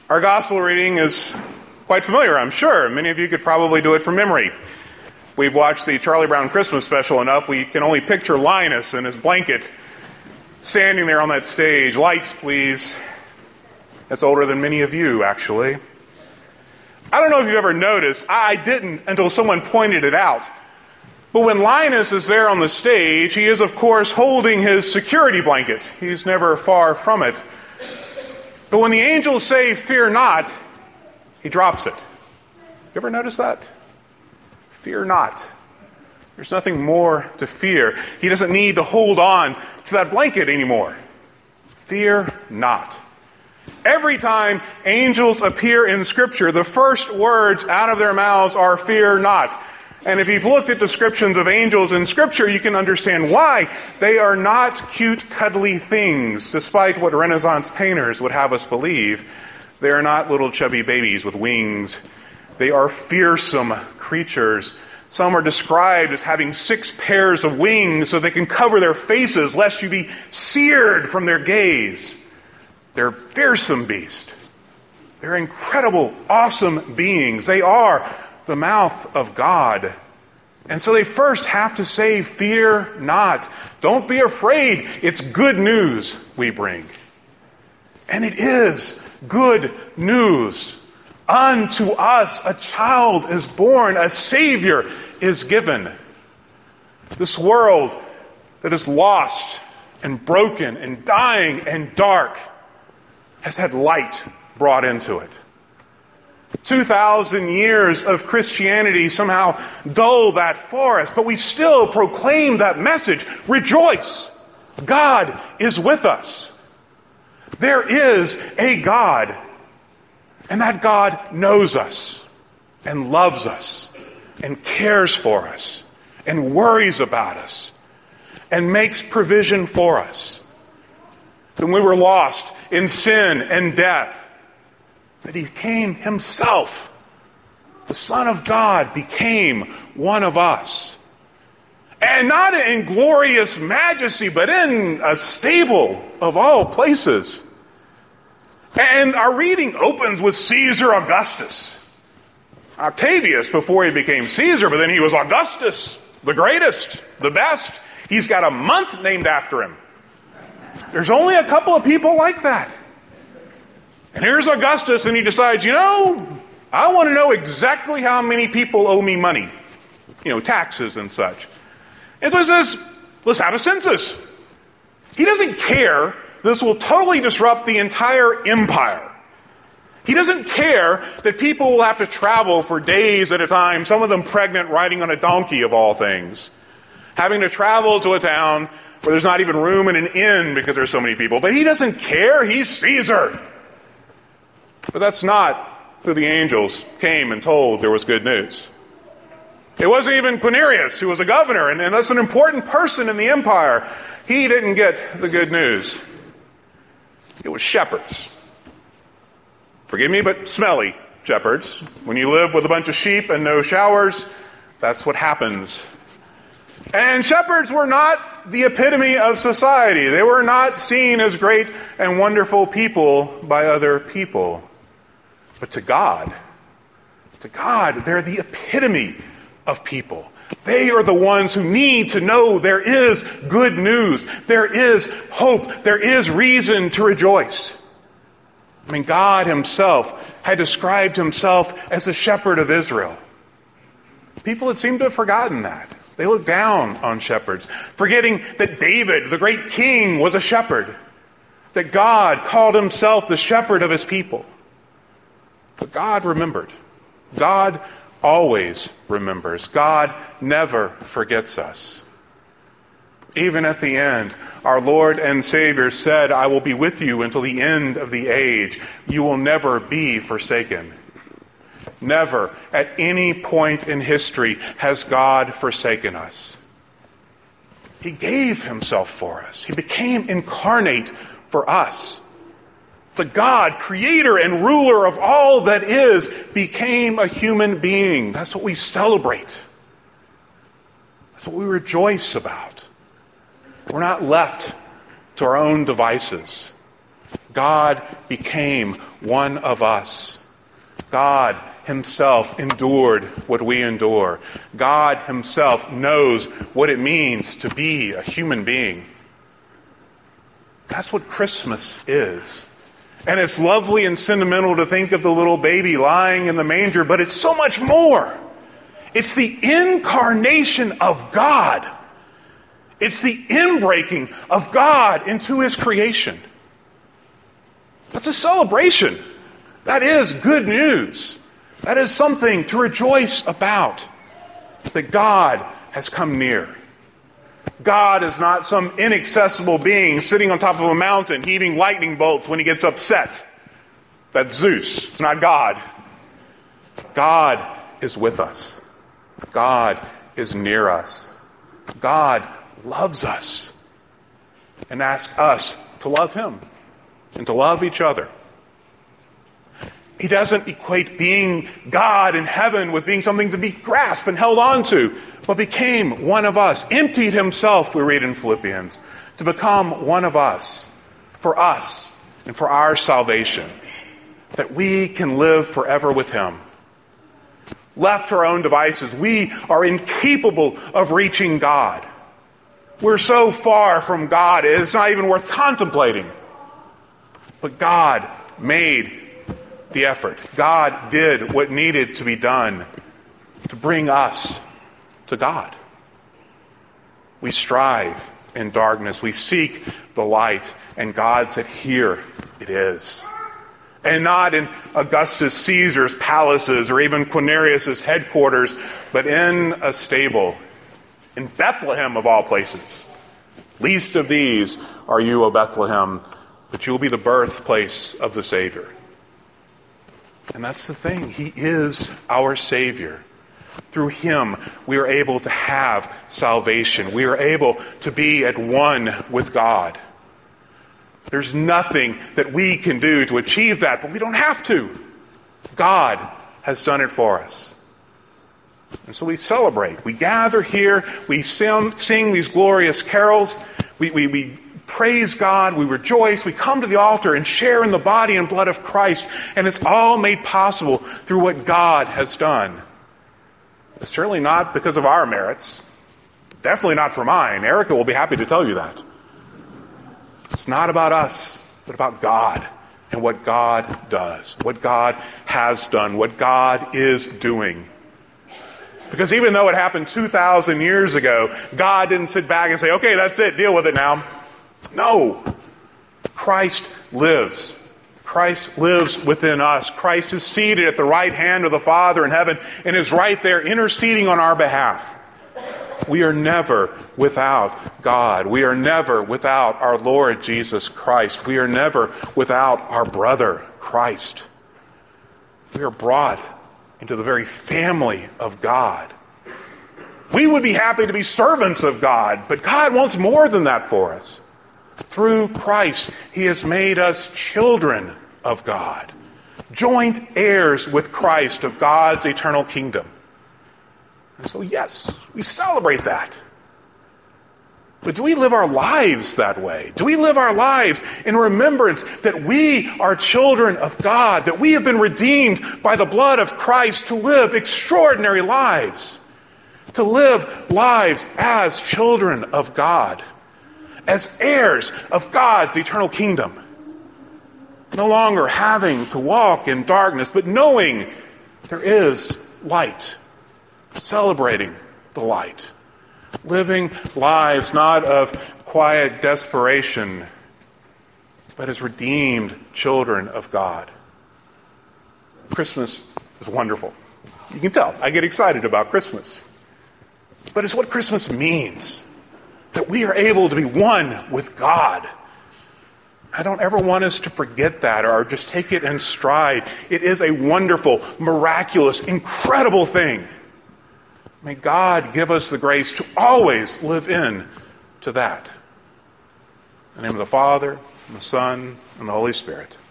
Our gospel reading is quite familiar, I'm sure. Many of you could probably do it from memory. We've watched the Charlie Brown Christmas special enough, we can only picture Linus in his blanket standing there on that stage. Lights, please. That's older than many of you, actually. I don't know if you've ever noticed, I didn't until someone pointed it out, but when Linus is there on the stage, he is, of course, holding his security blanket. He's never far from it. But when the angels say, "Fear not," he drops it. You ever notice that? Fear not. There's nothing more to fear. He doesn't need to hold on to that blanket anymore. Fear not. Every time angels appear in Scripture, the first words out of their mouths are "fear not." And if you've looked at descriptions of angels in Scripture, you can understand why. They are not cute, cuddly things, despite what Renaissance painters would have us believe. They are not little chubby babies with wings. They are fearsome creatures. Some are described as having 6 pairs of wings so they can cover their faces lest you be seared from their gaze. They're fearsome beasts. They're incredible, awesome beings. They are the mouth of God. And so they first have to say, "Fear not." Don't be afraid. It's good news we bring. And it is good news. Unto us a child is born, a Savior is given. This world that is lost and broken and dying and dark has had light brought into it. 2,000 years of Christianity somehow dull that for us, but we still proclaim that message. Rejoice! God is with us. There is a God, and that God knows us and loves us and cares for us and worries about us and makes provision for us. When we were lost in sin and death, that He came Himself, the Son of God, became one of us. And not in glorious majesty, but in a stable of all places. And our reading opens with Caesar Augustus. Octavius before he became Caesar, but then he was Augustus, the greatest, the best. He's got a month named after him. There's only a couple of people like that. And here's Augustus, and he decides, I want to know exactly how many people owe me money. Taxes and such. And so he says, let's have a census. He doesn't care. This will totally disrupt the entire empire. He doesn't care that people will have to travel for days at a time, some of them pregnant, riding on a donkey of all things, having to travel to a town where there's not even room in an inn because there's so many people. But he doesn't care. He's Caesar. But that's not who the angels came and told there was good news. It wasn't even Quirinius, who was a governor, and that's an important person in the empire. He didn't get the good news. It was shepherds. Forgive me, but smelly shepherds. When you live with a bunch of sheep and no showers, that's what happens. And shepherds were not the epitome of society. They were not seen as great and wonderful people by other people. But to God, they're the epitome of people. They are the ones who need to know there is good news. There is hope. There is reason to rejoice. God Himself had described Himself as the shepherd of Israel. People had seemed to have forgotten that. They looked down on shepherds, forgetting that David, the great king, was a shepherd. That God called Himself the shepherd of His people. But God remembered. God always remembers. God never forgets us. Even at the end, our Lord and Savior said, "I will be with you until the end of the age. You will never be forsaken." Never, at any point in history, has God forsaken us. He gave Himself for us. He became incarnate for us. The God, creator and ruler of all that is, became a human being. That's what we celebrate. That's what we rejoice about. We're not left to our own devices. God became one of us. God himself endured what we endure. God himself knows what it means to be a human being. That's what Christmas is. And it's lovely and sentimental to think of the little baby lying in the manger, but it's so much more. It's the incarnation of God. It's the inbreaking of God into his creation. That's a celebration. That is good news. That is something to rejoice about. That God has come near. God is not some inaccessible being sitting on top of a mountain heaving lightning bolts when he gets upset. That's Zeus. It's not God. God is with us. God is near us. God loves us and asks us to love him and to love each other. He doesn't equate being God in heaven with being something to be grasped and held on to, but became one of us, emptied himself, we read in Philippians, to become one of us and for our salvation, that we can live forever with him. Left to our own devices, we are incapable of reaching God. We're so far from God, it's not even worth contemplating. But God made the effort. God did what needed to be done to bring us to God. We strive in darkness. We seek the light. And God said, here it is. And not in Augustus Caesar's palaces or even Quirinius' headquarters, but in a stable in Bethlehem of all places. Least of these are you, O Bethlehem, but you will be the birthplace of the Savior. And that's the thing. He is our Savior. Through him, we are able to have salvation. We are able to be at one with God. There's nothing that we can do to achieve that, but we don't have to. God has done it for us. And so we celebrate. We gather here. We sing these glorious carols. We praise God. We rejoice. We come to the altar and share in the body and blood of Christ. And it's all made possible through what God has done. It's certainly not because of our merits. Definitely not for mine. Erica will be happy to tell you that. It's not about us, but about God and what God does, what God has done, what God is doing. Because even though it happened 2,000 years ago, God didn't sit back and say, okay, that's it, deal with it now. No. Christ lives. Christ lives within us. Christ is seated at the right hand of the Father in heaven and is right there interceding on our behalf. We are never without God. We are never without our Lord Jesus Christ. We are never without our brother Christ. We are brought into the very family of God. We would be happy to be servants of God, but God wants more than that for us. Through Christ, he has made us children of God, joint heirs with Christ of God's eternal kingdom. And so, yes, we celebrate that. But do we live our lives that way? Do we live our lives in remembrance that we are children of God, that we have been redeemed by the blood of Christ to live extraordinary lives, to live lives as children of God, as heirs of God's eternal kingdom, no longer having to walk in darkness, but knowing there is light, celebrating the light. Living lives not of quiet desperation, but as redeemed children of God. Christmas is wonderful. You can tell, I get excited about Christmas. But it's what Christmas means, that we are able to be one with God. I don't ever want us to forget that or just take it in stride. It is a wonderful, miraculous, incredible thing. May God give us the grace to always live in to that. In the name of the Father, and the Son, and the Holy Spirit.